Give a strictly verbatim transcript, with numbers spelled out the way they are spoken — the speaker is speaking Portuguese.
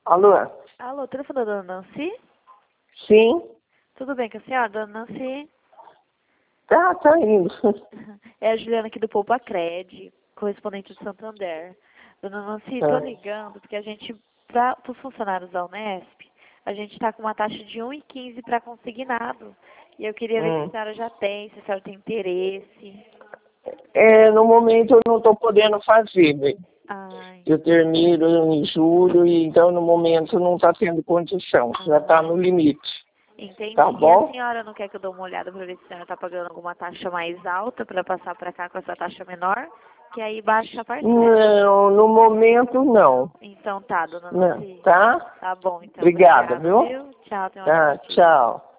Alô? Alô, telefone da dona Nancy? Sim? Tudo bem com a senhora, dona Nancy? Tá, tá indo. É a Juliana aqui do Poupa Cred, correspondente do Santander. Dona Nancy, tô Ah. ligando porque a gente, para os funcionários da Unesp, a gente está com uma taxa de um e quinze para consignado. E eu queria ver se Hum. a senhora já tem, se a senhora tem interesse. É, no momento eu não estou podendo fazer, bem. Ai, Eu termino em julho, e então no momento não está tendo condição. Já está no limite. entendi. Tá E a bom? senhora não quer que eu dê uma olhada para ver se a senhora está pagando alguma taxa mais alta para passar para cá com essa taxa menor? Que aí baixa a parcela. Não, no momento não. Então tá, dona Não, Nancy. tá? Tá bom, então. Obrigada, Obrigada, viu? viu? Tchau, tenha um Tá, ótimo dia. tchau.